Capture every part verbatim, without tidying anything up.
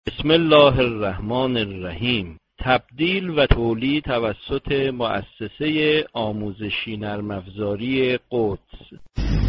بسم الله الرحمن الرحیم. تبدیل و تولید توسط مؤسسه آموزشی نرم افزاری قدس.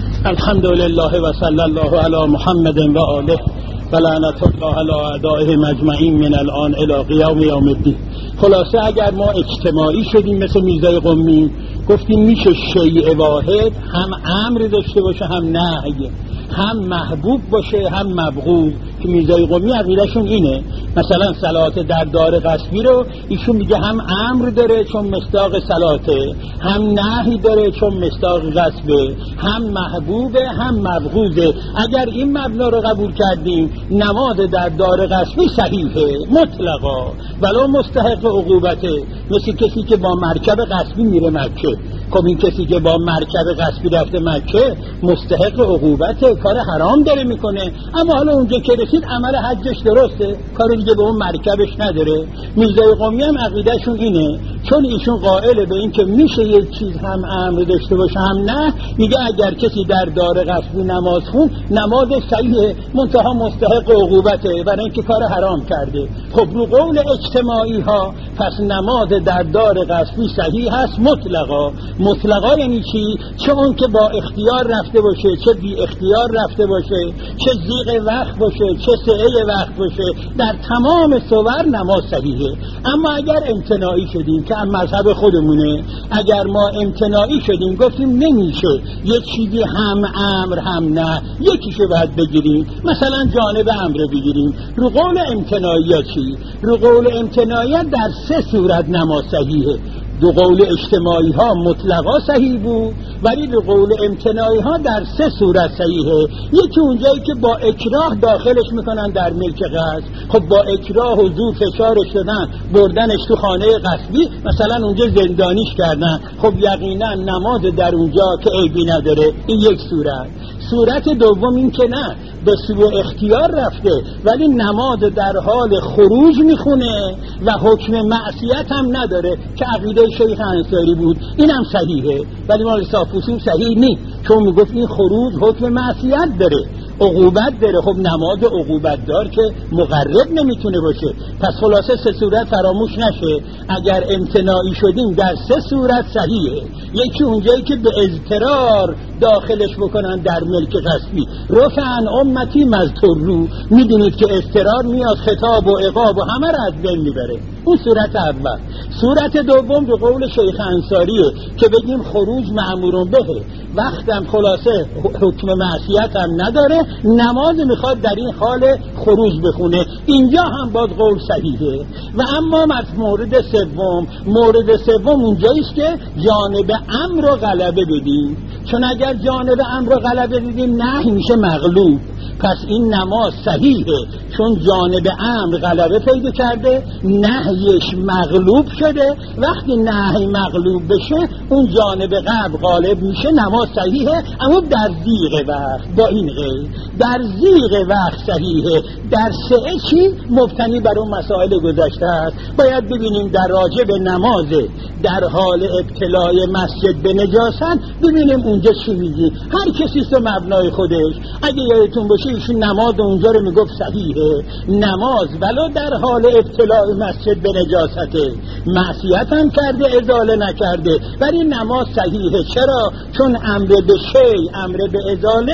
الحمدلله و صلی الله علی محمد و آله و لعنت الله علی اعدائهم اجمعین من الان الی قیام یوم الدین. خلاصه اگر ما اجتماعی شدیم مثل میرزای قمی، گفتیم میشه شیء واحد هم امر داشته باشه هم نهی، هم محبوب باشه هم مبغوض، که میرزای قمی عقیدهشون اینه. مثلا صلات در دار غصبی رو ایشون میگه هم امر داره چون مصداق صلاته، هم نهی داره چون مصداق غصبه، هم محبوبه هم مبغوضه. اگر این مبنا رو قبول کردیم نماز در دار غصبی صحیحه مطلقا، ولو مستحق عقوبته، مثل کسی که با مرکب غصبی میره مکه. خب این کسی که با مرکب غصبی رفته مکه مستحق عقوبته، کار حرام داره میکنه، اما حالا اونجا که رسید عمل حجش درسته، کار دیگه به اون مرکبش نداره. میرزای قمی هم عقیدهشون اینه، چون ایشون قائل به این که میشه یک چیز هم امر داشته باشه هم نه، میگه اگر کسی در دار غصبی نماز خون نماز صحیحه منتها مستحق عقوبته برای اینکه کار حرام کرده. خب رو قول اجتماعی ها پس نماز در دار غصبی صحیح هست مطلقا. مطلقا یعنی چی؟ چه اون که با اختیار رفته باشه، چه بی اختیار رفته باشه، چه زیغ وقت باشه، چه سعه وقت باشه، در تمام صور نماز صحیحه. اما اگر امتناعی شدیم که هم مذهب خودمونه، اگر ما امتناعی شدیم گفتیم نمیشه یک چیزی هم امر هم نه، یکیشو باید بگیریم، مثلا جانب امر بگیریم، رو قول امتناعی چی؟ رو قول امتناعی در سه صورت نماز صحیحه. دو قول اجتماعی ها مطلقا صحیح بود، ولی دو قول امتناعی ها در سه صورت صحیحه. یکی اونجایی که با اکراه داخلش میکنن در ملک غصب، خب با اکراه و زور فشارش دادن بردنش تو خانه غصبی، مثلا اونجا زندانیش کردن، خب یقینا نماز در اونجا که عیبی نداره. این یک صورت. صورت دوم این که نه، به سوی اختیار رفته ولی نماز در حال خروج میخونه و حکم معصیت هم نداره که عقیده شیخ انصاری بود، اینم صحیحه، ولی مال صافوسیم صحیح نیست، چون میگفت این خروج حکم معصیت داره، عقوبت داره. خب نماز عقوبت دار که مقرب نمیتونه باشه. پس خلاصه سه صورت فراموش نشه، اگر امتناعی شدیم در سه صورت صحیحه. یکی اونجایی که به اضطرار داخلش بکنن در ملک غصبی، رفعن امتی مزترو، میدونید که اضطرار میاد خطاب و عقاب و همه را از بین میبره. اون صورت اول. صورت دوم به قول شیخ انصاریه که بگیم خروج مأمورون بهه، وقتم خلاصه حکم معصیت هم نداره، نماز میخواد در این حال خروج بخونه، اینجا هم باز قول صحیحه. و اما مورد سوم، مورد سوم اونجاییست که جانب امر رو غلبه بدیم، چون اگر جانب امر رو غلبه بدیم نهی میشه مغلوب، پس این نماز صحیحه چون جانب امر غلبه پیدا کرده، نهیش مغلوب شده. وقتی نهی مغلوب بشه اون جانب قبل غالب میشه، نماز صحیحه، اما در زیغ وقت. با این غیر در زیغ وقت صحیحه. در سعه چی؟ مبتنی بر اون مسائل گذشته است. باید ببینیم در راجع به نماز در حال ابتلای مسجد به نجاست، ببینیم اونجا چی میگی. هر کسی تو مبنای خودش. اگه یادتون باشه ایشون نماز اونجا رو میگفت صحیحه، نماز ولو در حال ابتلای مسجد به نجاسته، معصیت هم کرده ازاله نکرده، ولی نماز صحیحه. چرا؟ چون امر به شی، امر به ازاله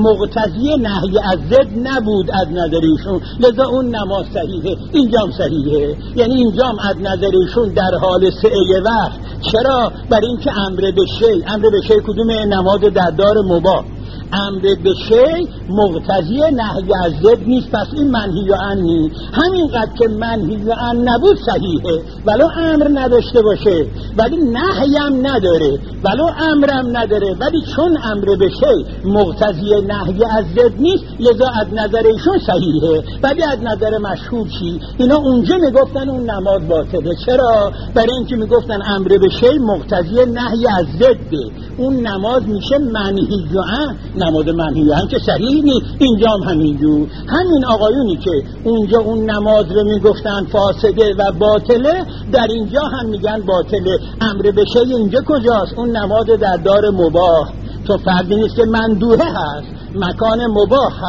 مقتضی نهی از ضد نبود از نظر ایشون، لذا اون نماز صحیحه. اینجام صحیحه، یعنی اینجام از نظر ایشون در حال سعی وقت. چرا؟ برای اینکه امر به شی، امر به شی کدوم؟ نماز در دار مباح. امر به شی مقتضی نهی از ضد نیست، پس این منهی و عن نیست. همینقدر که منهی و عن نبود صحیحه، ولو امر نداشته باشه، ولی نهی هم نداره، ولو امر هم نداره، ولی چون امر به شی مقتضی نهی از ضد نیست، لذا از نظر ایشون صحیحه. ولی از نظر مشهور چی؟ اینا اونجا میگفتن اون نماز باطله. چرا؟ برای اینکه میگفتن امر به شی مقتضی نهی از ضده، اون نماز میشه منهی و عن، نماز منهی و عن که صحیح نیست. اینجا هم همینجور. همین آقایونی که اونجا اون نماز رو میگفتن فاسده و باطله، در اینجا هم میگن باطله. امر به شی اینجا کجاست؟ اون نماز در دار مباح. تو فردی نیست که مندوحه هست، مکان مباح هست،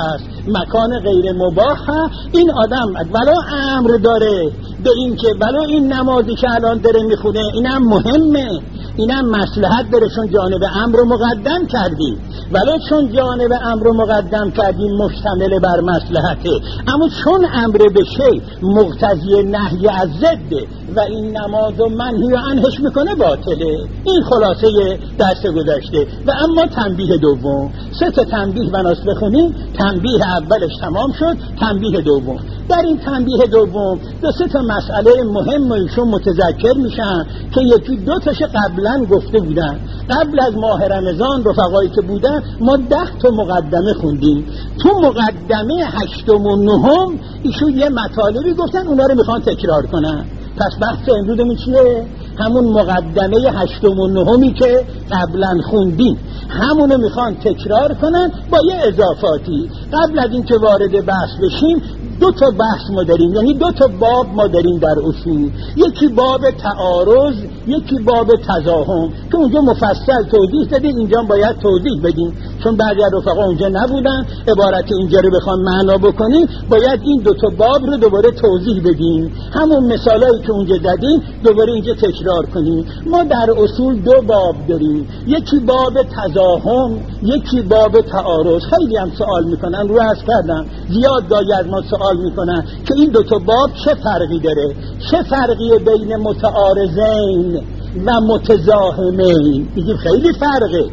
مکان غیر مباح، این آدم ولو امر داره به این که ولو این نمازی که الان داره میخونه اینم مهمه، اینم مصلحت داره چون جانب امر رو مقدم کردی، ولو چون جانب امر رو مقدم کردی مشتمل بر مصلحته، اما چون امر به شی مقتضی نهی از ضده و این نماز و منهی و عنهش میکنه باطله. این خلاصه درس گذشته. و اما تنبیه دوم، سه تا تنبیه بناس بخونیم. تنبیه اولش تمام شد، تنبیه دوم. در این تنبیه دوم دو سه تا مسئله مهم و ایشون متذکر میشن که یکی دو تاش قبلا گفته بودن. قبل از ماه رمضان رفقایی که بودن ما ده تا مقدمه خوندیم. تو مقدمه هشتم و نهم ایشون یه مطالبی گفتن، اونا رو میخوان تکرار کنن. پس بحث امروزمون چیه؟ همون مقدمه هشتم و نهمی که قبلا خوندیم همونو میخوان تکرار کنن با یه اضافاتی. قبل از این که وارد بحث بشیم دو تا بحث ما داریم، یعنی دو تا باب ما داریم در اصول. یکی باب تعارض، یکی باب تضاهم که اونجا مفصل توضیح دادیم، اینجا باید توضیح بدیم چون بعضی از رفقا اونجا نبودن. عبارت اینجا رو بخوام معنا بکنیم باید این دو تا باب رو دوباره توضیح بدیم، همون مثالایی که اونجا دادیم دوباره اینجا تکرار کنیم. ما در اصول دو باب داریم، یکی باب تضاهم، یکی باب تعارض. خیلی هم سوال میکنن، رو عرض کردم زیاد دایی از ما سوال میکنن که این دو تا باب چه فرقی داره، چه فرقی بین متعارضین و متزاحمین. میگیم خیلی فرقه.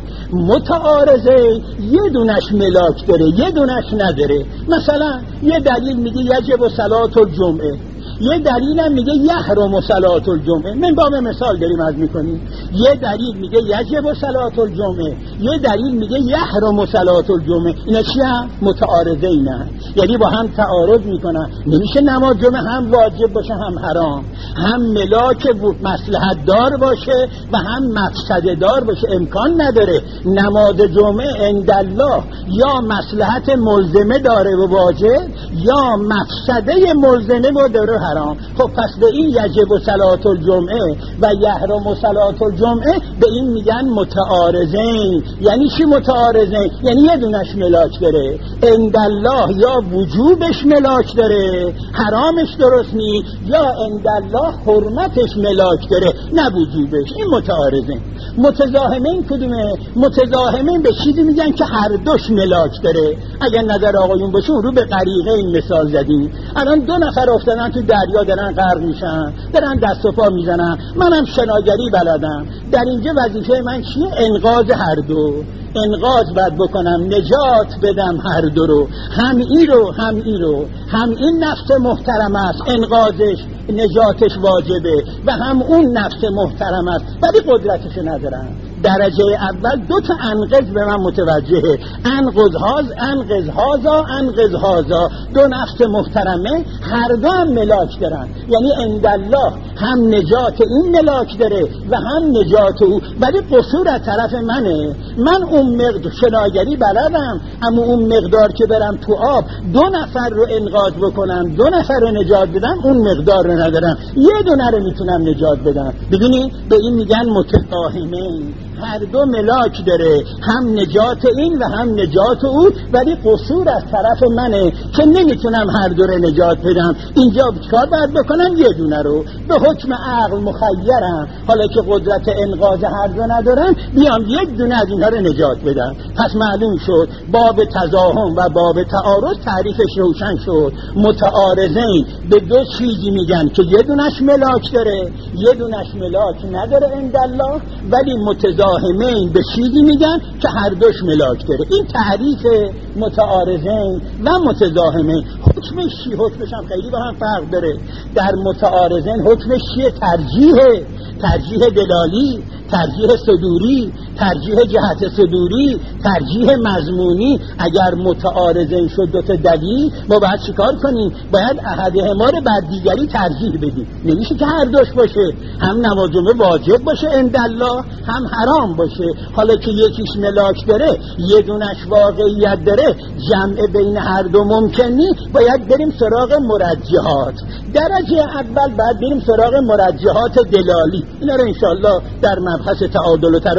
متعارضه یه دونش ملاک داره، یه دونش نداره. مثلا یه دلیل میگه یجب صلاة الجمعه، یه دلیل هم میگه یحرم صلاة الجمعه. من باب مثال داریم از میکنیم. یه دلیل میگه یجب صلاة الجمعه، یه دلیل میگه یحرم صلاة الجمعه. اینا چی هم؟ متعارضه اینا، یعنی با هم تعارض میکنن. نمیشه نماز جمعه هم واجب باشه هم حرام، هم ملاک مصلحت دار باشه و هم مفسده دار باشه. امکان نداره. نماز جمعه عند الله یا مصلحت ملزمه داره و واجب یا مفسده ملزمه و داره حرام. خب پس به این یجب صلاة الجمعه و یحرم صلاة الجمعه به این میگن متعارضین. یعنی چی متعارضین؟ یعنی یه دونش ملاک داره، عند الله یا وجوبش ملاک داره حرامش درست نی، یا عند الله حرمتش ملاک داره نه وجوبش. این متعارضین. متزاحمین کدومه؟ متزاحمین به چیزی میگن که هر دوش ملاک داره. اگر نظر آقایون باشه رو به غریقه این مثال زدیم. الان دو نفر افتادن تو دریا دارن غرق میشن، دارن دست و پا میزنن. منم شناگری بلدم، در اینجا وظیفه من چیه؟ انقاذ هر دو. انقاذ باید بکنم، نجات بدم هر دو رو، هم این رو هم این رو. هم این نفس محترم است انقاذش نجاتش واجبه و هم اون نفس محترم است ولی قدرتش ندارم. درجه اول دو تا انقذ به من متوجهه. انقذ هاز انقذ هازا انقذ هازا. دو نفس محترمه هر دو هم ملاک دارن، یعنی عند الله هم نجات این ملاک داره و هم نجات او، ولی قصور از طرف منه. من اون مقدار شناگری بلدم، اما اون مقدار که برم تو آب دو نفر رو انقاذ بکنم، دو نفر رو نجات بدم، اون مقدار رو ندارم، یه دونه رو میتونم نجات بدم. ببینید به این میگن متفاهمین. هر دو ملاک داره، هم نجات این و هم نجات او، ولی قصور از طرف منه که نمیتونم هر دو رو نجات بدم. اینجا کار باید بکنم یه دونه رو. به حکم عقل مخیرم، حالا که قدرت انقاذ هر دو ندارم بیام یک دونه از اینها رو نجات بدم. پس معلوم شد باب تضاهم و باب تعارض تعریفش روشن شد. متعارضین به دو چیزی میگن که یه دونش ملاک داره، یه دونش ملاک نداره عند الله، ولی متزاحمین به چیزی میگن که هر دوش ملاک داره. این تعریف متعارضین و متزاحمین. حکمش چی؟ حکمش هم خیلی با هم فرق داره. در متعارضین حکمش چیه؟ ترجیح، ترجیح دلالی، ترجیح صدوری، ترجیح جهت صدوری، ترجیح مضمونی. اگر متعارضین شد دو تا دلیل، ما باید چیکار کنیم؟ باید احدهما رو بر دیگری ترجیح بدیم. نمیشه که هر دوش باشه، هم نماز جمعه واجب باشه عند الله، هم حرام باشه. حالا که یکیش ملاک داره، یه دونش واقعیت داره، جمع بین هر دو ممکنی، باید بریم سراغ مرجحات. درجه اول باید بریم سراغ مرجحات دلالی. اینا رو انشالله در مبحث تعادل و ترازی میخونیم.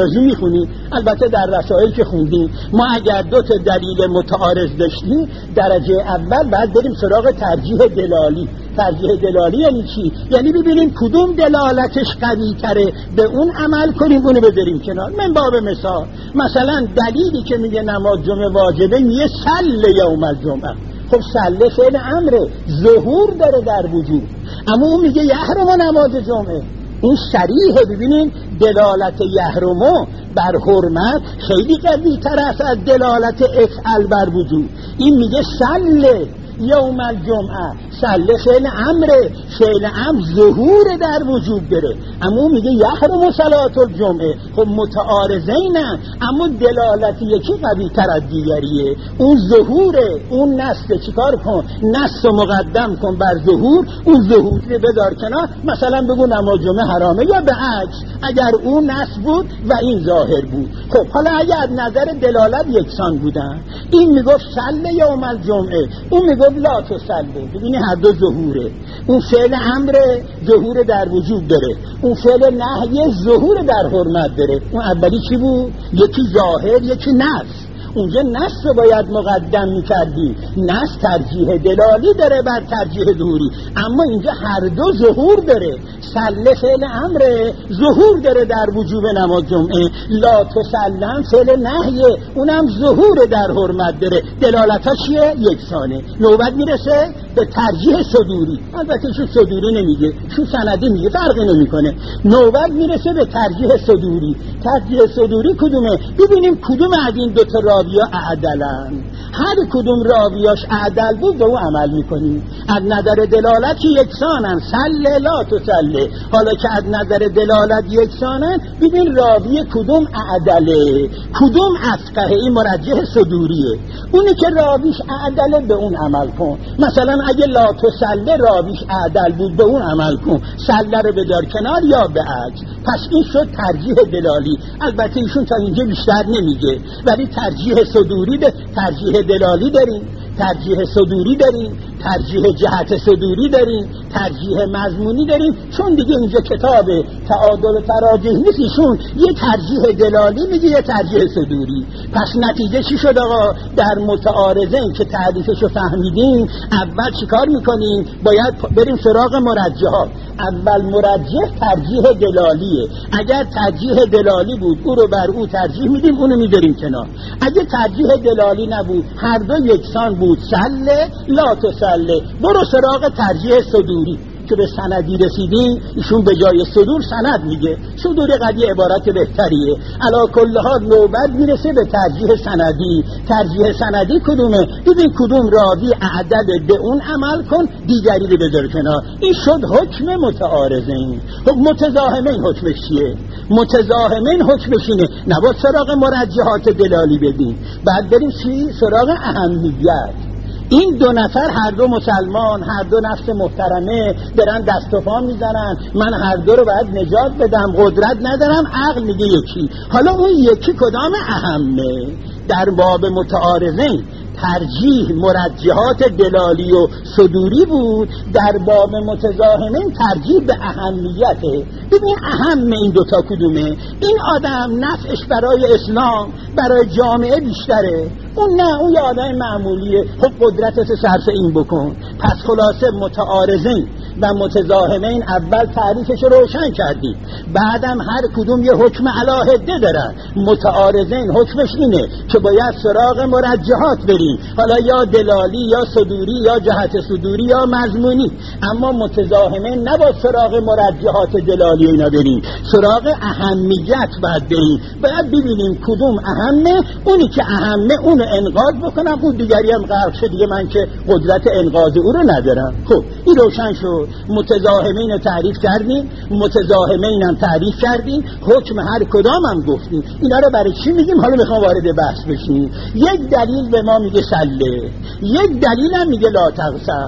میخونیم، البته در رسائل که خوندیم ما اگر دو تا دلیل متعارض داشتیم درجه اول بعد بریم سراغ ترجیح دلالی. ترجیح دلالی یعنی چی؟ یعنی ببینیم کدوم دلالتش قوی تره به اون عمل کنیم، اونو بذاریم کنار. من باب مثال مثلا دلیلی که میگه نماز جمعه واجبه میگه صل یوم الجمعه، خب صل فعل امره، ظهور داره در وجود، اما اون میگه یحرم نماز جمعه، این صریحه. ببینیم دلالت یحرمو بر حرمت خیلی قوی تر است از دلالت افعل بر وجود. این میگه صل یوم الجمعه، صل فعل امره، فعل امر ظهور در وجود داره، اما میگه یحرم صلات الجمعه. خب متعارضینن اما دلالت یکی قوی تر از دیگریه، اون ظهوره، اون نسته. چیکار کن؟ نسته مقدم کن بر ظهور، اون ظهور رو بدار کنار. مثلا بگو نماز جمعه حرامه، یا به عکس اگر اون نسل بود و این ظاهر بود. خب حالا اگر نظر دلالت یکسان بودن، این میگفت صل یوم الجمعه، اون میگفت لا تصلی. ببینی هر دو ظهوره، اون فعل امر ظهور در وجود داره، اون فعل نهی ظهور در حرمت داره. اون اولی چی بود؟ یکی ظاهر یکی نفس. اونجا نص رو باید مقدم میکردی، نص ترجیح دلالی داره بر ترجیح ظهوری، اما اینجا هر دو ظهور داره. صل فعل امره، ظهور داره در وجوب نماز جمعه، لا تسلم فعل نهیه، اونم ظهور در حرمت داره. دلالت ها چیه؟ یکسانه. نوبت میرسه به ترجیح صدوری، البته چون صدوری نمیگه، چون سندی میگه، فرقی نمیکنه. نوبت میرسه به ترجیح صدوری. ترجیح صدوری کدومه؟ ببینیم کدوم از این دو تا راویا اعدلن. هر کدوم راویاش اعدل بود به او عمل میکنیم. از نظر دلالت یکسانن، سل لا تسله. حالا که از نظر دلالت یکسانن، ببین راوی کدوم اعدله، کدوم افقهه. این مرجح صدوریه. اونی که راویش اعدله به اون عمل کن. مثلا اگه لا تسله راویش اعدل بود به اون عمل کن، سله رو بدار کنار یا به عکس. پس این شد ترجیح دلالی. البته ایشون تا اینجا بیشتر نمیگه، ولی ترجیح صدوری ده، ترجیح دلالی داریم، ترجیح صدوری داریم، ترجیح جهت صدوری داریم، ترجیح مضمونی داریم. چون دیگه اینجا کتاب تعادل و تراجح نیست، ایشون یه ترجیح دلالی میگه یه ترجیح صدوری. پس نتیجه چی شد آقا؟ در متعارضین که تعریفشو فهمیدیم، اول چیکار میکنیم؟ باید بریم سراغ مرجحات. اول مرجح ترجیح دلالیه. اگر ترجیح دلالی بود او رو بر او ترجیح میدیم، اونو میذاریم کنار. اگه ترجیح دلالی نبود، هر دو یکسان بود، سله لا تسله، برو سراغ ترجیح صدوری. که به سندی رسیدیم، ایشون به جای صدور سند میگه. صدور قضیه عبارت بهتریه. علا کل ها نوبت میرسه به ترجیح سندی. ترجیح سندی کدومه؟ ببین کدوم راوی اعدل به اون عمل کن، دیگری رو بذار کنار. این شد حکم متعارضین. حکم متزاحمین حکمش چیه؟ متزاحمین حکمش اینه نباید سراغ مرجحات دلالی بدیم، بعد بریم چی؟ سراغ اهمیت. این دو نفر هر دو مسلمان، هر دو نفس محترمه، برن دست و پا میزنن، من هر دو رو باید نجات بدم، قدرت ندارم، عقل میگه یکی. حالا اون یکی کدام اهمه؟ در باب متعارضین ترجیح مرجحات دلالی و صدوری بود، در باب متزاحمین ترجیح به اهمیته. ببین اهم این دوتا کدومه؟ این آدم نفعش برای اسلام، برای جامعه بیشتره، اون نه، اون یه آدم معمولیه. خب قدرتت صرف این بکن. پس خلاصه متعارضین و متزاحمین اول تعریفش روشن کردیم، بعدم هر کدوم یه حکم علاهده دارن. متعارضین حکمش اینه که باید سراغ مرجحات بریم، حالا یا دلالی یا صدوری یا جهت صدوری یا مضمونی. اما متزاحمین نباید سراغ مرجحات دلالی اینا بریم، سراغ اهمیت باید بریم. باید ببینیم کدوم اهمه، اونی که اهمه اونو انقاذ بکنم، اون دیگری هم غرق شد دیگه، من که قدرت انقاذ او رو ندارم. خب این روشن شد. متزاحمین رو تعریف کردیم، متزاحمین هم تعریف کردیم، حکم هر کدام هم گفتیم. اینا رو برای چی میگیم؟ حالا میخوام وارد بحث بشیم. یک دلیل به ما میگه سله، یک دلیل هم میگه لا تغصب.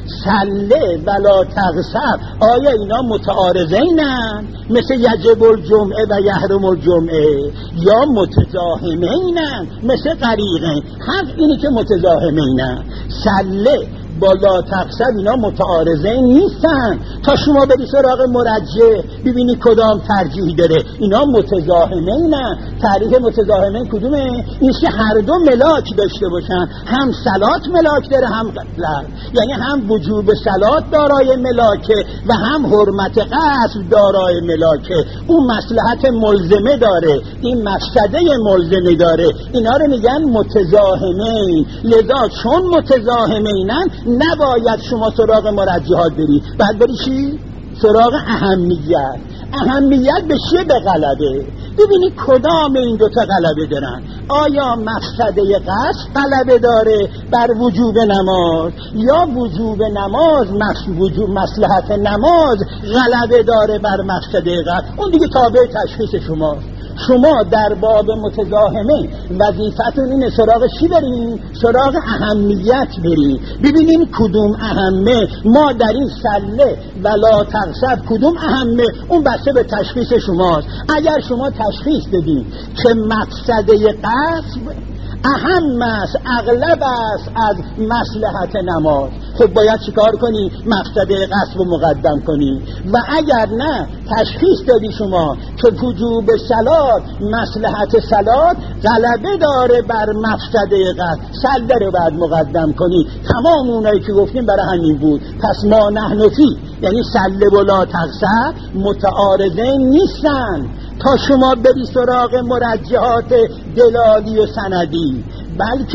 سله و لا تغصب آیا اینا متعارضینن مثل یجب الجمعه و یحرم الجمعه، یا متزاحمینن مثل غریقین؟ حق اینی که متزاحمینن. سله با لا تقصد اینا متعارضه نیستن. تا شما بری سراغ مرجح ببینی کدام ترجیح داره، اینا متزاحمه نه. تعریف متزاحمه کدومه؟ این که هر دو ملاک داشته باشن، هم صلات ملاک داره هم قتل، یعنی هم وجوب صلات دارای ملاکه و هم حرمت قصد دارای ملاکه. اون مصلحت ملزمه داره، این مفسده ملزمه داره. اینا رو میگن متزاحمین. لذا چون متزاحمینن نباید شما سراغ مرجحات بری، بعد بری چی؟ سراغ اهمیت. اهمیت به چیه؟ به غلبه. ببینی کدام این دوتا غلبه دارن. آیا مفسده قصد غلبه داره بر وجوب نماز، یا وجوب نماز وجوب مصلحت نماز غلبه داره بر مفسده قصد؟ اون دیگه تابع تشخیص شماست. شما در باب متزاحمه وظیفتون اینه سراغ چی برین؟ سراغ اهمیت برین. ببینیم کدوم اهمه. ما در این سله ولا تقصد کدوم اهمه، اون بسته به تشخیص شماست. اگر شما تشخیص بدین که مقصده قصد اهم است، اغلب است از مصلحت نماز، خب باید چیکار کنی؟ مقصده قصد رو مقدم کنی. و اگر نه تشخیص دادی شما که وجوب صلات مصلحت صلات غلبه داره بر مقصده قصد، سله رو بعد مقدم کنی. تمام اونایی که گفتیم برای همین بود. پس ما نحن فی، یعنی سله و لا تقصد متعارضه نیستن تا شما بری سراغ مرجحات دلالی و سندی، بلکه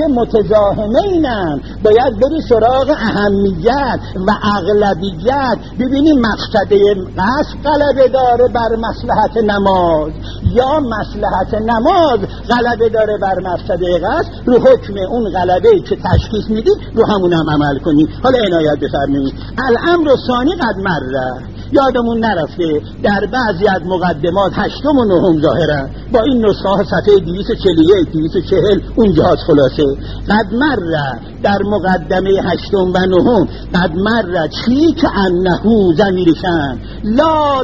متزاحمینن. باید بری سراغ اهمیت و اغلبیت. ببینی مقصده قصد غلبه داره بر مصلحت نماز یا مصلحت نماز غلبه داره بر مقصده قصد، رو حکم اون غلبه که تشخیص میدی رو همون هم عمل کنی. حالا عنایت بفرمایید. الامر ثانی قد مره، یادمون نرفته در بعضی از مقدمات هشتم و نهم ظاهرن. با این نسخه ها صفحه دویست و چهل و یک دویست و چهل اونجاست. خلاصه قد مره در مقدمه هشتم و نهم قد مره چی که انهو ضمیرشن لا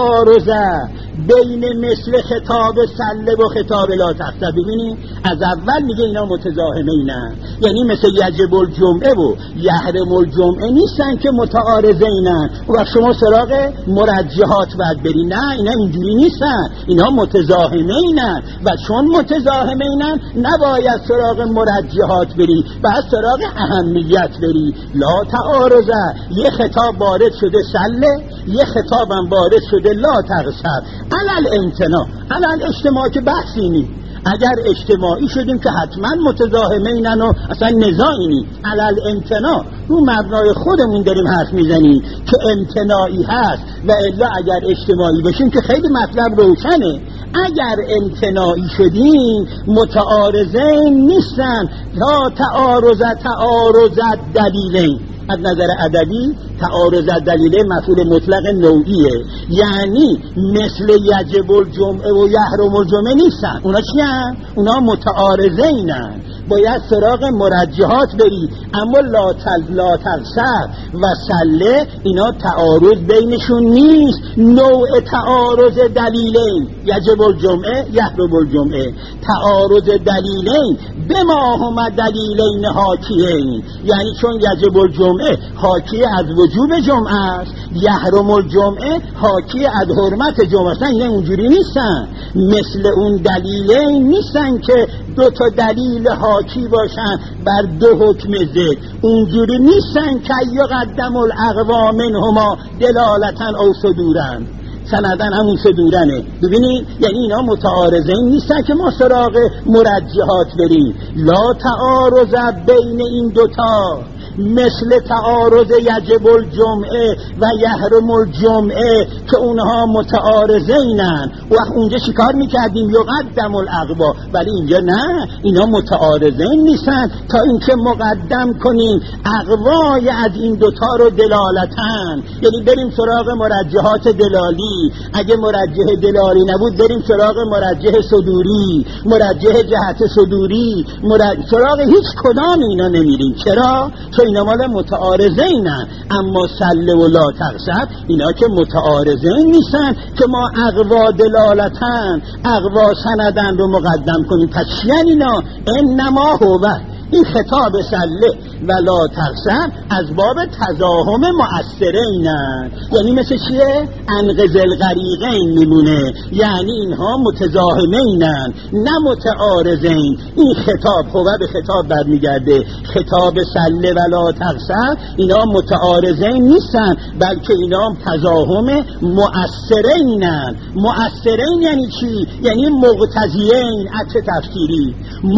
تعارضه بین مثل خطاب سله و خطاب لا تقصد. ببینید از اول میگه اینا متزاحمینن، یعنی مثل یجب الجمعه و یحرم الجمعه نیستن که متعارضینن و شما سراغ مرجحات باید بری. نه، اینا اینجوری نیستن، اینا متزاحمینن و چون متزاحمینن نباید سراغ مرجحات بری، باید سراغ اهمیت بری. لا تعارضه، یه خطاب وارد شده سله، یه خطابم وارد شده لا تقصد. علل امتناع، علل اجتماع که بحثی نی. اگر اجتماعی شدیم که حتما متزاحمینن و اصلا نزاعی نی. علل امتناع رو مبنای خودمون داریم حرف میزنیم که امتناعی هست، و الا اگر اجتماعی بشیم که خیلی مطلب روشنه. اگر امتناعی شدیم متعارضین نیستن. تا تعارض تعارض دلیلین، از نظر ادبی تعارض دلیله مفعول مطلق نوعیه، یعنی مثل یجب الجمعه و یحرم الجمعه نیستن. اونا چی هن؟ اونا متعارضینن. باید سراغ مرجحات بری. اما لا لا تقصد و سله اینا تعارض بینشون نیست. نوع تعارض دلیلین یجب الجمعه یحرم الجمعه، تعارض دلیلین بما هما دلیلین حاکیین، یعنی چون یجب الجمعه حاکی از وجوب جمعه است، یحرم الجمعه حاکی از حرمت جمعه است. اینا اونجوری نیستن، مثل اون دلیلین نیستن که دو تا دلیل حاکی باشن بر دو حکم ضد. اونجوری نیستن که یقدم الاقوا منهما دلالتن او صدورن، سندن همون صدورنه. ببینید یعنی اینا متعارضین نیستن که ما سراغ مرجحات بریم. لا تعارض بین این دوتا، مثل تعارض یجب الجمعه و یحرم الجمعه که اونها متعارضینن. و اونجا چیکار میکردیم؟ یقدم الاقوا. ولی اینجا نه، اینا متعارضین نیستن تا اینکه مقدم کنیم اقوای از این دوتا رو دلالتن، یعنی بریم سراغ مرجحات دلالی. اگه مرجح دلالی نبود بریم سراغ مرجح صدوری، مرجح جهت صدوری، مرجح... سراغ هیچ کدام اینا نمیریم. چرا؟ چون اینا مال متعارضینن. اما سله و لا تقصد اینا که متعارضین نیستن که ما اقوا دلالتن اقوا سندن رو مقدم کنیم. پس چی اینا؟ انما هو، این خطاب سله ولا تقسم از باب تزاحم مؤثرینن، یعنی مثل چیه؟ انقذ الغریقین میمونه، یعنی اینها متزاحمینن نه متعارضین. این خطاب خوبه به خطاب برمیگرده، خطاب سله ولا تقسم اینا متعارضین نیستن، بلکه اینا تزاحم مؤثرینن. مؤثرین یعنی چی؟ یعنی مقتضیین. عطف تفسیری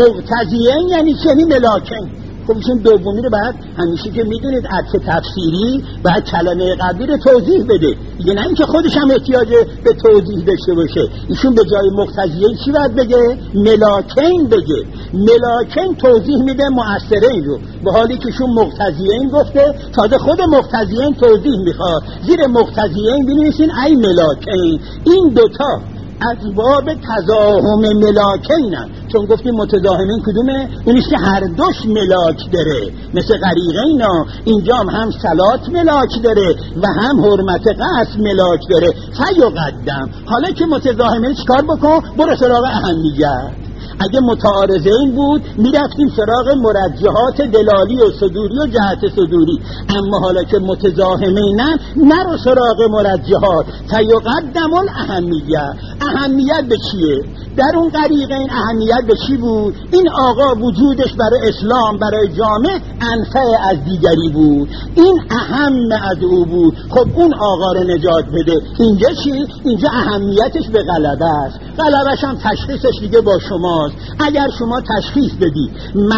مقتضیین یعنی چی؟ یعنی ملاکین. خب ایشون دومی رو بعد همیشه که میدونید عطف تفسیری بعد کلمه قبلی رو توضیح بده، دیگه نه اینکه خودش هم احتیاج به توضیح داشته باشه. ایشون به جای مقتضیین چی باید بگه؟ ملاکین بگه. ملاکین توضیح میده مؤثرین رو، به حالی که ایشون مقتضیین گفته، تازه خود مقتضیین توضیح میخواد. زیر مقتضیین بنویسین ای ملاکین. این دوتا از باب تزاحم ملاکینن، چون گفتیم متزاحمین کدومه؟ اونیست که هر دوش ملاک داره، مثل غریقینا. اینجا هم, هم صلات ملاک داره و هم حرمت قصد ملاک داره. فیقدم، حالا که متزاحمین چیکار بکن؟ برو سراغ اهمیت. اگه متعارضین بود میرفتیم سراغ مرجحات دلالی و صدوری و جهت صدوری، اما حالا که متزاحمینن نرو سراغ مرجحات. فیقدم الاهمیت. اهمیت به چیه؟ در اون غریقین اهمیت به چی بود؟ این آقا وجودش برای اسلام، برای جامعه انفع از دیگری بود، این اهم از او بود. خب اون آقا رو نجات بده. اینجا چی؟ اینجا اهمیتش به غلبه است. غلبهش هم تشخیصش دیگه با شماست. اگر شما تشخیص بدی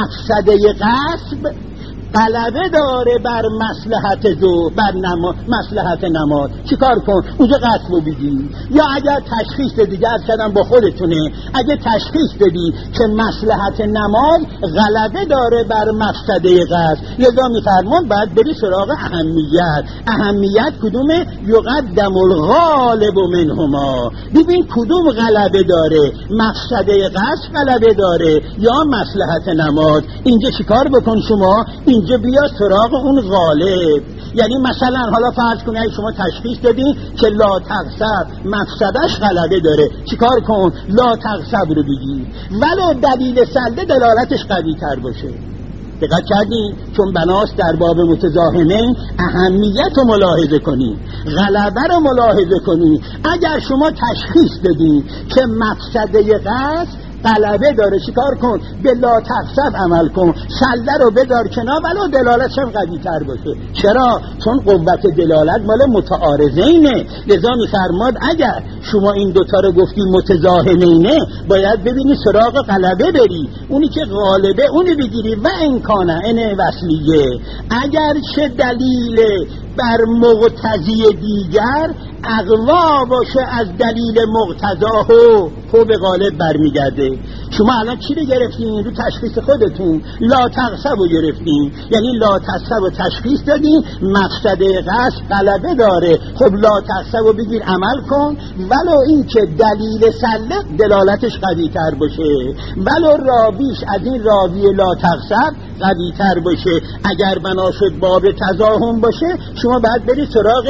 مفسده غصب غلبه داره بر مصلحت دو بر نما... مصلحت نماز، چیکار کن؟ اونجا قصد رو بگی. یا اگر تشخیص بدی، درس کردم با خودتونه، اگه تشخیص بدی که مصلحت نماز غلبه داره بر مفسده قصد، لذا میفرمان باید بری سراغ اهمیت. اهمیت کدومه؟ یقدم الغالب منهما. ببین کدوم غلبه داره، مفسده قصد غلبه داره یا مصلحت نماز. اینجا چیکار بکن شما؟ اینجا بیا سراغ اون غالب. یعنی مثلا حالا فرض کنید شما تشخیص دادین که لا تغصب مفسدش غلبه داره، چیکار کن؟ لا تغصب رو بگی، ولو دلیل سلده دلالتش قوی تر باشه. دقت کردین؟ چون بناست در باب متزاحمین اهمیت رو ملاحظه کنی، غلبه رو ملاحظه کنی. اگر شما تشخیص دادین که مفسده قصد غلبه داره، چیکار کن؟ به لا تغصب عمل کن، سله رو بدار کنار ولو دلالتش هم قوی تر باشه. چرا؟ چون قوت دلالت مال متعارضینه. لذا میفرماد اگر شما این دوتا رو گفتی متزاحمینه، باید ببینی سراغ غلبه بری، اونی که غالبه اونی بگیری. و امکانه این وصلیه، اگر چه دلیل بر مقتضی دیگر اقوا باشه از دلیل مقتضاه و به غالب برمیگرده. شما الان چی رو گرفتین؟ رو تشخیص خودتون لا تغصب رو گرفتین، یعنی لا تغصب رو تشخیص دادین مفسده قصد غلبه داره. خب لا تغصب رو بگیر عمل کن، ولو این که دلیل سلق دلالتش قوی تر باشه، ولو راویش از این راوی لا تغصب قوی تر باشه. اگر بنا شد باب تزاحم باشه، شما باید بری سراغ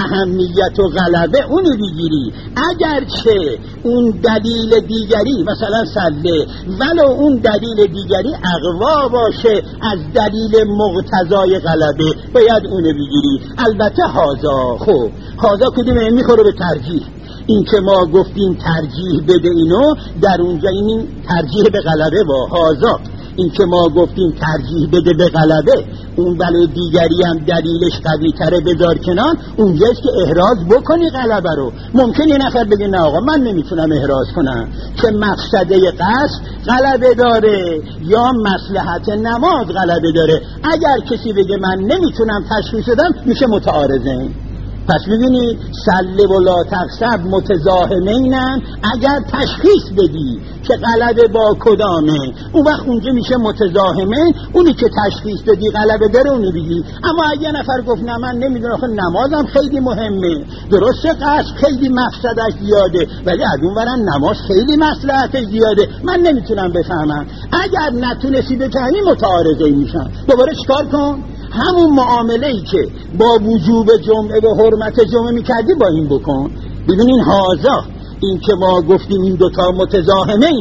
اهمیت و غلبه اونو بگیری. اگرچه اون دلیل دیگری مثلا سله، ولو اون دلیل دیگری اقوا باشه از دلیل مقتضای غلبه، باید اونو بگیری. البته هازا، خب هازا کدومه؟ میخوره به ترجیح. این که ما گفتیم ترجیح بده اینو، در اونجا این ترجیح به غلبه با هازا. این که ما گفتیم ترجیح بده به غلبه، اون بلو دیگری هم دلیلش قوی تره بذار کنار، اونجاست که احراز بکنی غلبه رو. ممکن یه نفر بگه نه آقا من نمیتونم احراز کنم که مفسده قصد غلبه داره یا مصلحت نماز غلبه داره. اگر کسی بگه من نمیتونم تشخیص بدم، میشه متعارضین. پس ببینید سله و لا تغصب متزاحمینن. اگر تشخیص بدی که غلبه با کدامه، اون وقت اونجا میشه متزاحمین. اونی که تشخیص دادی غلبه داره اونی بگی. اما اگه نفر گفت نه من نمیدونم، خب نمازم خیلی مهمه، درسته قصد خیلی مفسدش زیاده، ولی از اون برن نماز خیلی مصلحتش زیاده، من نمیتونم بفهمم. اگر نتونستی بفهمی متعارضین میشن. دوباره چیکار کن؟ همون معامله‌ای که با وجوب جمعه و حرمت جمعه میکردی با این بکن. ببینین هازا، این که ما گفتیم این دوتا متزاحمینن،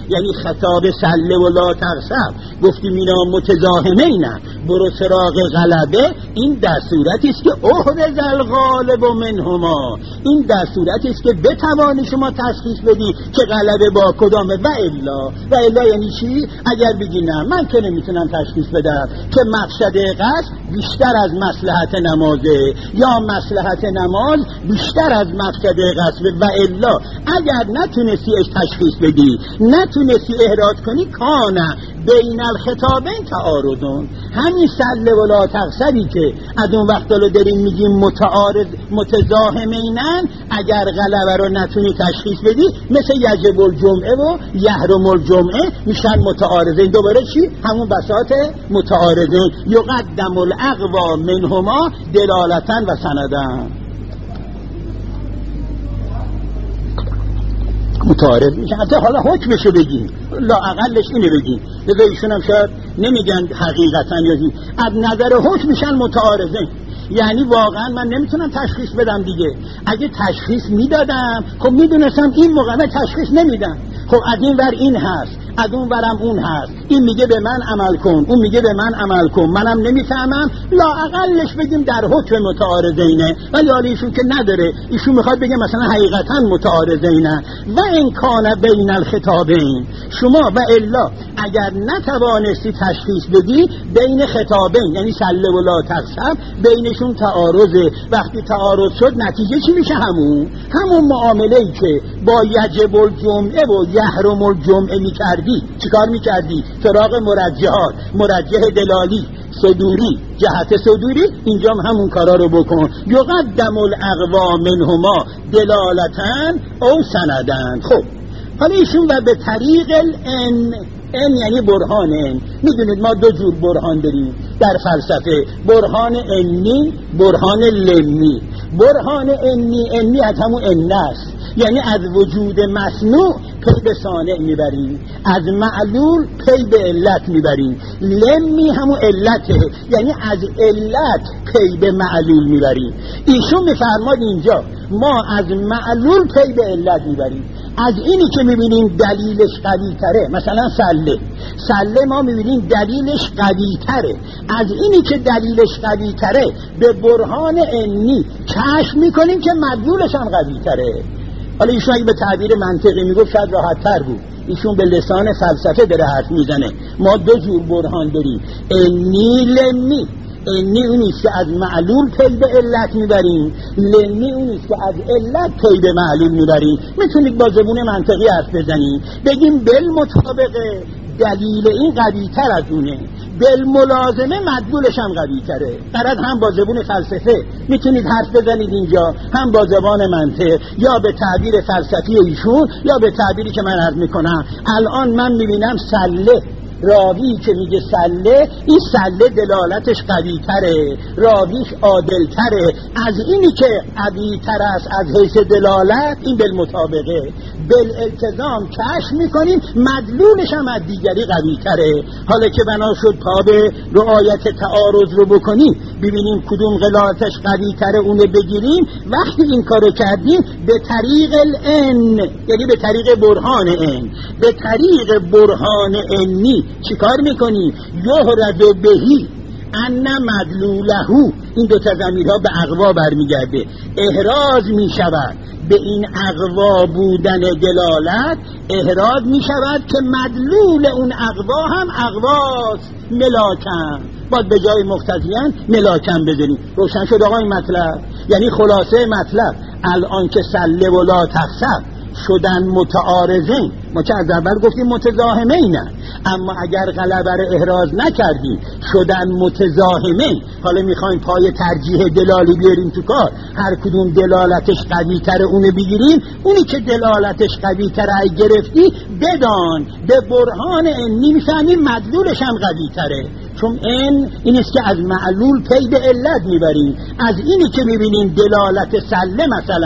یعنی خطاب سله و لا تغصب، گفتیم اینا متزاحمینن، برو سراغ غلبه. این در صورتی است که احرز الغالب منهما، این در صورتی است که بتوانی شما تشخیص بدی که غلبه با کدامه. و الا و الا یعنی چی؟ اگر بگی نه من که نمیتونم تشخیص بدم که مقصد قصد بیشتر از مصلحت نمازه یا مصلحت نماز بیشتر از مقصد قصد، و الا اگر نتونستی تشخیص بدی، نتونستی احراز کنی، کانه بین الخطابین تعارضون. همین سله و لا تغصبی که از اون وقت رو داریم میگیم متعارض متزاحمینن، اگر غلبه رو نتونی تشخیص بدی مثل یجب الجمعه و یحرم الجمعه میشن متعارضین. دوباره چی؟ همون بساط متعارضین. یقدم الاقوا منهما دلالتا و سندن، متعارض میشه. حتی حالا حکمشو بگیم، لا اقلش اینه بگیم، لذا ایشون هم شاید نمیگن حقیقتا یا زی. از نظر حکم میشن متعارضین. یعنی واقعا من نمیتونم تشخیص بدم دیگه. اگه تشخیص میدادم خب میدونستم این موقع تشخیص نمیدم. خب از این ور این هست، از اون ورم اون هست، این میگه به من عمل کن، اون میگه به من عمل کن، منم نمیفهمم. لا اقلش بگیم در حکم متعارضینه. ولی حالا ایشون که نداره، ایشون میخواد بگه مثلا حقیقتا متعارضینه. و این کان بین الخطابین، شما و الا اگر نتوانستی تشخیص بدی بین خطابین یعنی سله و لا تغصب، بینشون تعارضه. وقتی تعارض شد نتیجه چی میشه؟ همون همون معامله‌ای که با یجب الجمعه و یحرم الجمعه میکردی. چیکار میکردی؟ سراغ مرجحات، مرجح دلالی، صدوری، جهت صدوری، اینجا همون کارا رو بکن. یقدم الاقوا منهما دلالتن او سندن. خب حالا ایشون و به طریق الان، ان یعنی برهان ان. میدونید ما دو جور برهان داریم در فلسفه، برهان انی، برهان لمی. برهان انی، انی از همون ان است، یعنی از وجود مصنوع پی به صانع میبریم، از معلول پی به علت میبریم. لمی همون علته، یعنی از علت پی به معلول میبریم. ایشون میفرماد اینجا ما از معلول پی به علت میبریم. از اینی که میبینیم دلیلش قوی تره، مثلا سله سله ما میبینیم دلیلش قوی تره، از اینی که دلیلش قوی تره به برهان انی کشف میکنیم که مدلولش هم قوی تره. حالا ایشون اگه به تعبیر منطقی میگفت شاید راحت تر بود. ایشون به لسان فلسفه داره حرف میزنه. ما دو جور برهان داریم، انی لمی. انی اونیست که از معلول پی به علت میبریم، لمی اونیست که از علت پی به معلول میبریم. میتونید با زبون منطقی حرف بزنیم، بگیم بالمطابقه دلیل این قوی تر از اونه، بالملازمه مدلولش هم قوی تره. برات هم با زبون فلسفه میتونید حرف بزنید اینجا، هم با زبان منطق، یا به تعبیر فلسفی ایشون یا به تعبیری که من عرض میکنم. الان من میبینم سله، راوی که میگه سله، این سله دلالتش قوی تره، راویش عادل تره. از اینی که قوی تر است از حیث دلالت، این بالمطابقه بالالتزام کشف میکنیم مدلولش هم از دیگری قوی تره. حالا که بنا شد تا به رعایت تعارض رو بکنیم، ببینیم کدوم غلاتش قوی تره اونه بگیریم. وقتی این کارو کردیم به طریق الان، یعنی به طریق برهان ان، به طریق برهان انی چیکار میکنیم؟ یهرد بهی ان مدلولهو. این دو تا ضمیرها به اقوا برمیگرده. احراز میشود به این اقوا بودن دلالت، احراز میشود که مدلول اون اقوا هم اقواست، ملاکم. باید به جای مقتضیان ملاکم بزنیم. روشن شد آقا این مطلب؟ یعنی خلاصه مطلب الان که سله و لا تغصب شدن متعارضین، ما که از اول گفتیم متزاحمین، اما اگر غلبه رو احراز نکردیم شدن متزاحمین. حالا میخوایم پای ترجیح دلالی بیاریم تو کار، هر کدوم دلالتش قوی تر اونو بگیریم. اونی که دلالتش قوی تر ای گرفتی بدان به برهان انی میفهمیم مدلولش هم قوی تره، چون این این است که از معلول پی به علت میبریم. از اینی که میبینیم دلالت سله مثلا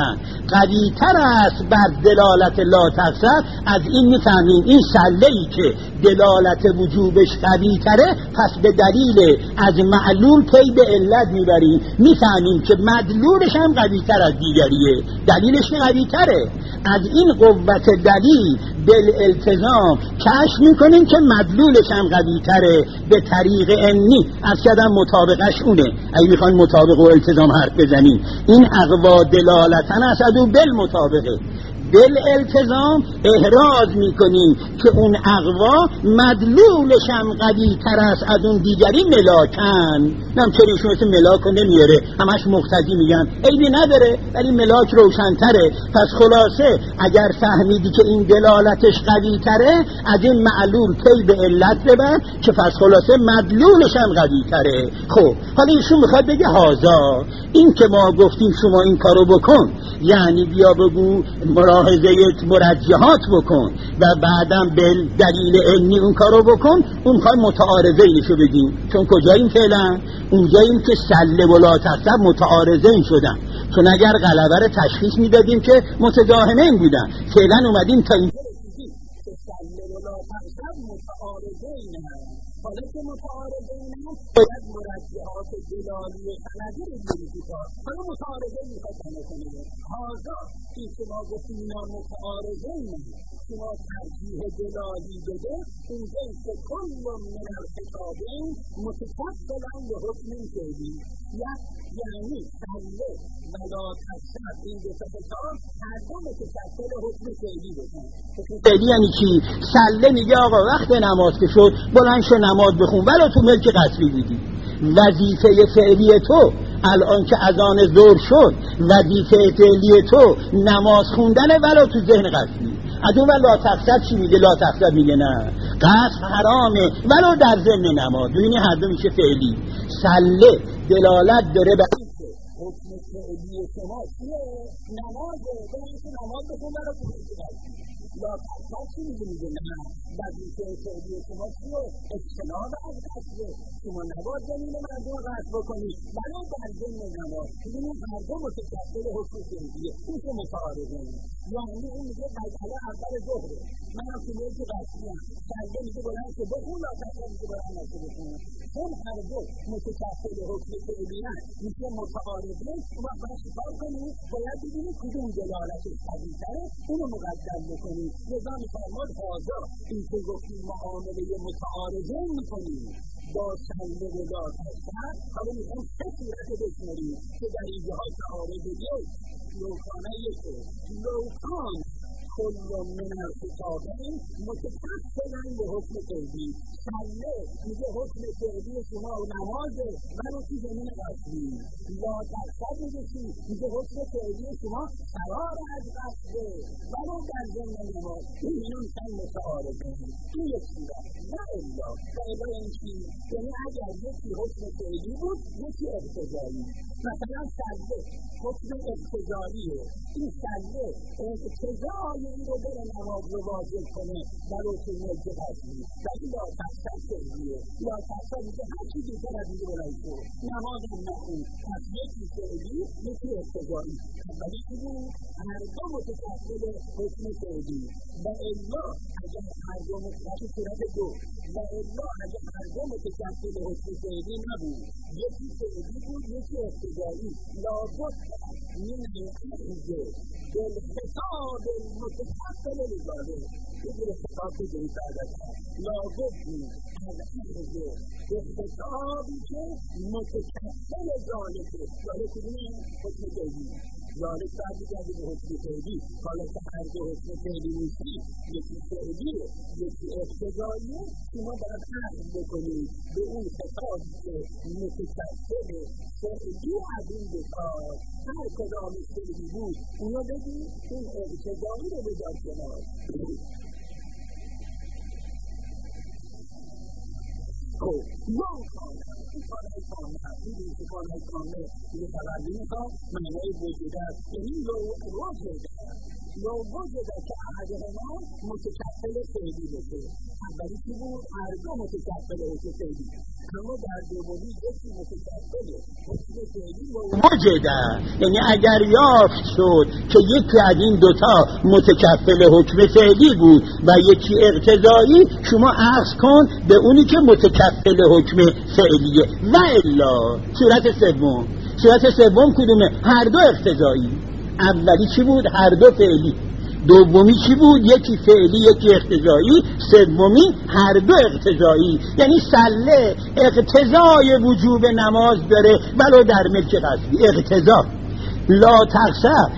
قوی تر است بر دلالت لا تقصد، از این میفهمیم این سله‌ای که دلالت وجوبش قوی تره پس به دلیل از معلول پی به علت میبریم، میفهمیم که مدلولش هم قوی تر از دیگریه، دلیلش قوی تره. از این قوت دلیل بالالتزام کشف میکنیم که مدلولش هم قوی تره به طریق انی. از کدام مطابقش اونه، اگه میخواین مطابق و التزام حرف بزنیم این اقوا دلالتن است و بالمطابقه. بالالتزام احراز میکنیم که اون اقوا مدلولش هم قوی تر است از اون دیگری ملاکن. نم چرا ایشون مثل ملاک رو نمیاره، همش مقتضی میگن عیبی نداره ولی ملاک روشنتره. پس خلاصه اگر فهمیدی که این دلالتش قوی تره از این معلول پی به علت ببر که پس خلاصه مدلولش هم قوی تره. خب حالا ایشون میخواد بگه هازا این که ما گفتیم شما این کارو بکن، یعنی بیا بگو ملاحظه مرجحات بکن و بعدم به دلیل علمی اون کارو بکن، اون میخوای متعارضه اینشو بگیم. چون کجاییم فعلا؟ اونجاییم که سله و لا تقصد متعارضه این شدن، چون اگر غلبه رو تشخیص میدادیم که متداهمین بودن. فعلا اومدیم تا اینجا رسیدیم که سله و لا تقصد متعارضه این هم. حالا که متعارضه این هم باید مرجحات دلالی و سندی رو بگیریم. حالا متعارضه این میخواد کنه هازا این که ما گفتیم اینا متعارضه این هم شما ترجیح دلالی بده اونجایی که کل من الخطابین متکفلا به حکم فعلی، یعنی سله و لا تقصد این دو تا کتاب هر دو متکفل حکم فعلی بشن. فعلی یعنی چی؟ سله میگه آقا وقت نماز که شد بلند شو نماز بخون ولو تو ملک قصری بودی. وظیفه فعلی تو الان که اذان ظهر شد وظیفه فعلی تو نماز خوندن ولو تو ذهن قصری. از اون لا تقصد چی میگه؟ لا تقصد میگه نه قصد حرامه ولو در ضمن نماز. ببینی هر دو میشه فعلی. سله دلالت داره به اینکه حکم فعلی شما چیه؟ نمازه، ببینید که نماز بخون ولو تو ذهن قصری. لا تقصد چی میگه؟ میگه نه وظیفه فعلی شما چیه؟ اجتناب از قصد. شما نباید زمین مردم قصد بکنید ولو در ضمن نماز. ببینید هر دو متکفل حکم فعلیه. این که متعارضه یعنی این میگه قضیه اول ظهره من هم که میگه قصدیم سلده میگه بلند که بخون لا تقصد میگه بلند نشه بخون. چون هر دو متکفل حکم فعلی هست میشه متعارضه. شما باید چیکار کنید؟ باید ببینید کدوم دلالتش قوی‌تره اونو مقدم بکنید. لذا میفرماد هازا این که گفتیم معامله متعارضه میکنیم با سلده و لا تقصد. حالا میخوام سه صورت بشماریم که در اینجا ها تعارض یک لوکانه یکه لوکان کل من الخطابین متکفلا به حکم فعلی. سله میگه حکم فعلی شما و نمازه ولو تو زمین قصری. لا تقصد میگه چی؟ میگه حکم فعلی شما فرار از قصده ولو در ضمن نماز. این میشن متعارضه. این یک صورت نه الا و الا این چی؟ یعنی اگر یکی حکم فعلی بود یکی اقتضایی. مثلا سله حکم اقتضاییه، این سله اقتضای این رو بره نماز رو واجب کنه ولو تو ملک قصری. ولی لا تقصد فعلیه. لا تقصد میگه هر چی بیشتر از اینجا بلند شو نماز هم نخون. پس یکی فعلی یکی اقتضایی. ولی چی بود؟ هر دو متکفل حکم فعلی. و الا اگر هر دو متکفل صورت دو و الا اگر هر دو متکفل حکم فعلی نبود یکی فعلی بود یکی اقتضایی لابد من الأخذ بالخطاب المتكفل لذلك. يقول الخطاب في جريد عادتها لابد من الأخذ بالخطاب المتكفل ذلك. ذلك من حكم جديد ذلك بعد جديد حكم جديد. قال هر دو حکم فعلی نیستی یکی فعلیه یکی اقتضاییه. شما باید اخذ بکنید به اون خطاب که متکفل فعلی از این دو کار هر کدامش فعلی بود اونو بگید اون اقتضایی رو بذار کنار. خب یا کانه این کانه کانه این کانه کانه این تولیم میخواد معنی وجود است. یعنی لو وجود است لو وجود است که احدهما متکفل فعلی بشه. اولی که بود هر دو متکفل فعلی. اما در دومی یکی متکفله حکم فعلی موجده، یعنی اگر یافت شد که یکی از این دوتا متکفل حکم فعلی بود و یکی اقتضایی، شما عرض کن به اونی که متکفل حکم فعلیه. و الا صورت سوم، صورت سوم کدومه؟ هر دو اقتضایی. اولی چی بود؟ هر دو فعلی. دومی چی بود؟ یکی فعلی یکی اقتضایی. سومی هر دو اقتضایی. یعنی سله اقتضای وجوب نماز داره ولو در ملک قصبی، اقتضا. لا تقصر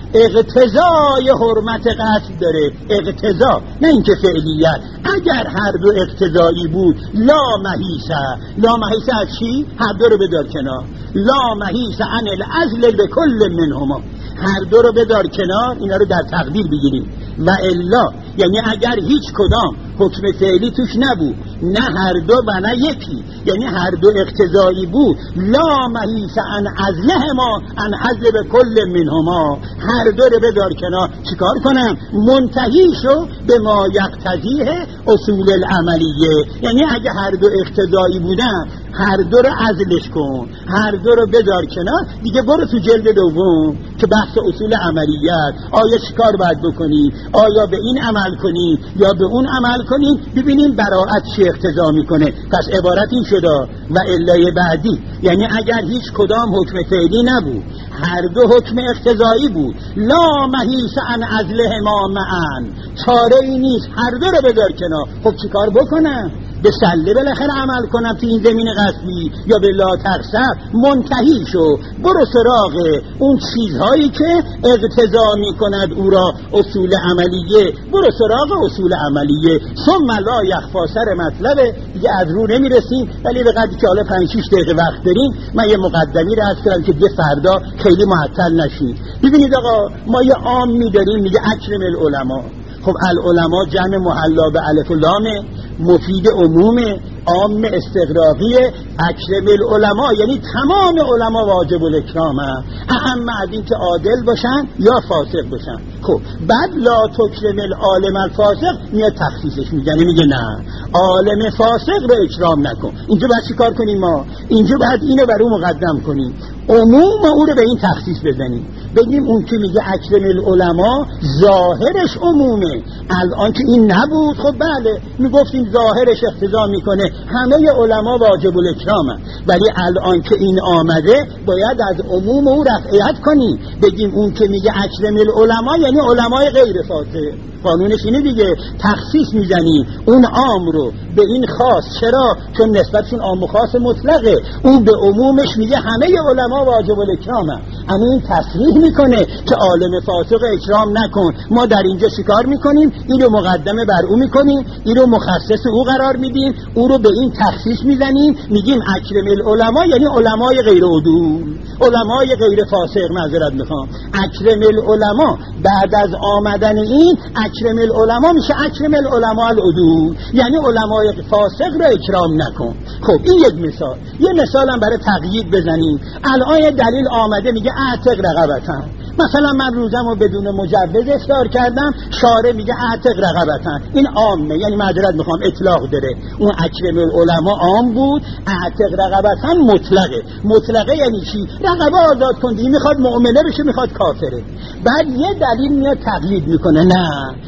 اقتضای حرمت قصد داره، اقتضا، نه اینکه فعلیت. اگر هر دو اقتضایی بود لا محیسه، لا محیسه از چی؟ هر دو رو بدار کنار. لا محیسه عن العزل به کل منهما، هر دو رو بدار کنار، اینا رو در تقدیر بگیریم. و الا یعنی اگر هیچ کدام حکم فعلی توش نبود، نه هر دو و نه یکی، یعنی هر دو اقتضایی بود، لا محیث عن عزلهما عن عزل به کل منهما، هر دو رو بدار کنار. چیکار کنم؟ منتهی شو به ما یقتضیه اصول العملیه، یعنی اگه هر دو اقتضایی بودن هر دو رو عزلش کن، هر دو رو بدار کنار. دیگه برو تو جلد دوم که بحث اصول عملیات، آیا چیکار باید بکنی؟ آیا به این عمل کنی یا به اون عمل کنی؟ ببینیم براءت چی اقتضا میکنه. پس عبارت این شده و علای بعدی، یعنی اگر هیچ کدام حکم فعلی نبود، هر دو حکم اقتضایی بود، لا محیث عن عزلهما معا، چاره ای نیست، هر دو رو بدار کنار. خب چیکار بکنم؟ به سله بالاخره عمل کنم تو این زمین قصبی یا به لا تقصر؟ منتهی شو، برو سراغ اون چیزهایی که اقتضا میکند او را اصول عملیه، برو سراغ اصول عملیه. ثم لا یخفا سر مطلبه، دیگه از رو نمیرسیم، ولی به قدری که حالا پنج شش دقیقه وقت داریم من یه مقدمی رو عرض کردم که دیگه فردا خیلی معطل نشید. ببینید آقا، ما یه عام میداریم میگه اکرم العلماء. خب العلماء جمع محلا به الف و لامه، مفید عمومه، عام استغراقیه. اکرم العلماء یعنی تمام علما واجب الاکرامه، اهم از این که عادل باشن یا فاسق باشن. خب بعد لا تکرم العالم الفاسق میاد تخصیصش میگه، میگه نه، عالم فاسق رو اکرام نکن. اینجا باید چی کار کنیم ما؟ اینجا باید اینو بر اون مقدم کنیم، عموم اون رو به این تخصیص بزنیم، بگیم اون که میگه اکرم العلماء ظاهرش عمومه. الان که این نبود، خب بله میگفتیم ظاهرش اقتضا میکنه همه علما واجب الاکرامه، ولی الان که این آمده باید از عموم او رفعیت کنیم، بگیم اون که میگه اکرم العلماء یعنی علمای غیر فاسق. قانونش اینه دیگه، تخصیص میزنیم اون عام رو به این خاص. چرا؟ چون نسبتشون عام و خاص مطلقه، اون به عمومش میگه همه علما واجب الاکرامه، اما این تصریح میکنه که عالم فاسق اکرام نکن. ما در اینجا چیکار میکنیم؟ اینو مقدمه بر او میکنیم، اینو مخصص او قرار میدیم، او رو به این تخصیص میزنیم، میگیم اکرم العلماء یعنی علمای غیر عدول، علمای غیر فاسق. معذرت میخوام، اکرم العلماء بعد از آمدن این اکرم العلماء میشه اکرم العلماء العدول، یعنی علمای فاسق رو اکرام نکن. خب این یک مثال. یه مثال هم برای تقیید بزنیم. الان دلیل آمده میگه اعتق رقبتن، مثلا من روزم رو بدون مجوز افطار کردم، شارع میگه اعتق رقبتن، این عامه، یعنی معذرت میخوام اطلاق داره. اون اکرم العلماء عام بود، اعتق رقبتن مطلقه. مطلقه یعنی چی؟ رقبه آزاد کن، دیگه میخواد مؤمنه بشه میخواد کافره. بعد یه دلیل میاد تقلید میکنه، نه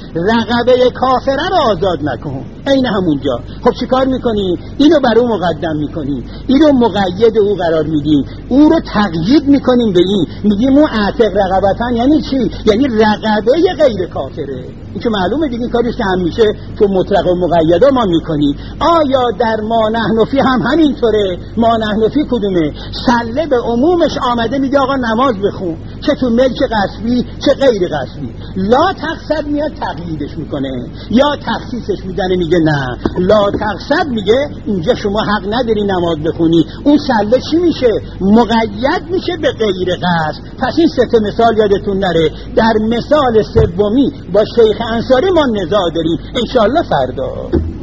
رقبه کافره رو آزاد نکن، این همونجا. خب چی کار میکنی؟ اینو بر اون مقدم میکنی، اینو مقید او قرار میدیم، او رو تقیید میکنیم به این، میگیم اون اعتق رقبتن یعنی چی؟ یعنی رقبه غیر کافره. این که معلومه دیگه، کاریش که همیشه تو مطلق و مقیده ما میکنی. آیا در ما نحن فی هم همینطوره؟ ما نحن فی کدومه؟ سله به عمومش آمده میگه آقا نماز بخون، چه تو ملک قصبی چه غیر قصبی. لا تقصد میاد تقییدش میکنه یا تخصیصش میدنه، میگه نه لا تقصد، میگه اینجا شما حق نداری نماز بخونی. اون سله چی میشه؟ مقید میشه به غیر قصد. پس این سه مثال یادتون نره. در مثال سومی با شیخ انصاری ما نزاع داریم، انشاءالله فردا.